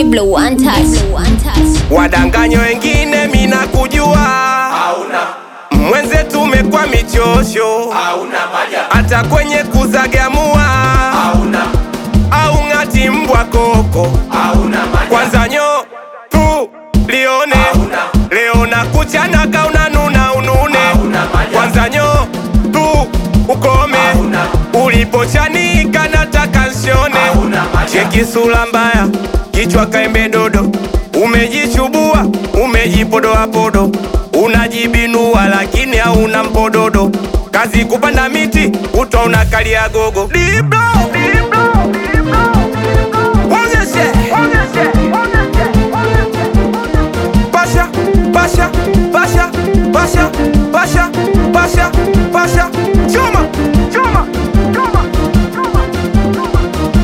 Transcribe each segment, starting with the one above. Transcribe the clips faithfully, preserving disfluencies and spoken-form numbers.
Diblo one touch. Wadanganyo wengine mina kujua hauna. Mwenzetu umekuwa michosho hauna maja. Hata kwenye kuzagamua hauna. Au ngati mbwa koko hauna maja. Kwanza nyo tu lione hauna. Leo na kuchana kauna nuna unune hauna maja. Kwanza nyo tu ukome hauna. Ulipochanika nataka nsione cheki sura mbaya, kichwa kaembe dodo. Umejichubua, umejipodoa podo. Unajibinua lakini hauna mpododo. Kazi kupanda miti, utwa unakalia gogo. Diblo, Diblo, Diblo, Onyeshe, onyeshe, onyeshe, onyeshe. Pasha, pasha, pasha, pasha, pasha, pasha, pasha. Chuma, chuma, chuma, chuma, chuma.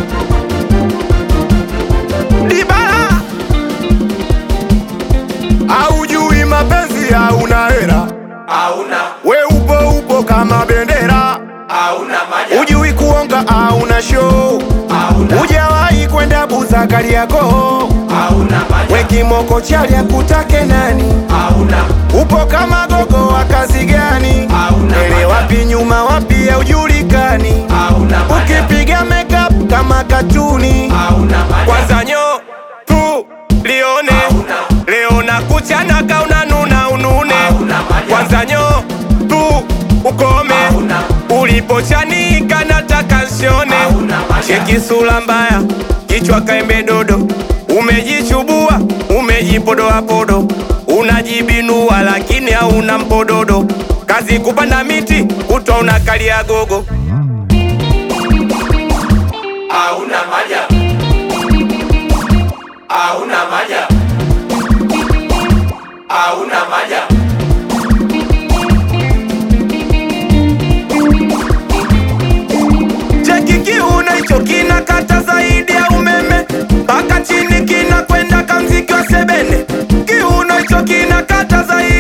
Dibala. Haujui mapenzi hauna hera hauna. We upo upo kama bendera hauna maja. Ujui kuonga hauna show hauna. Hujawahi kwenda buza kali yako hauna maja. We kimoko chali akutake nani hauna. Upo kama gogo wa kazi gani hauna. Ele wapi nyuma wapi haujulikani hauna. Ukipiga makeup kama katuni hauna maja. Kwanza nyo tu lione hauna. Leo na kuchana kauna nuna unune hauna. Kwanza nyo tu ukome hauna. Ulipochanika nataka nsione cheki sura mbaya, kichwa kaembe dodo. Umejichubua, umejipodoa podo. Unajibinua lakini hauna mpododo. Kazi kupanda miti, utwa unakalia gogo. Hauna maja. Hauna maja. Hauna maja. Cheki kiuno hicho kina kata zaidi ya umeme. Mpaka chini kina kwenda kamziki wa sebene. Kiuno hicho kina kata zaidi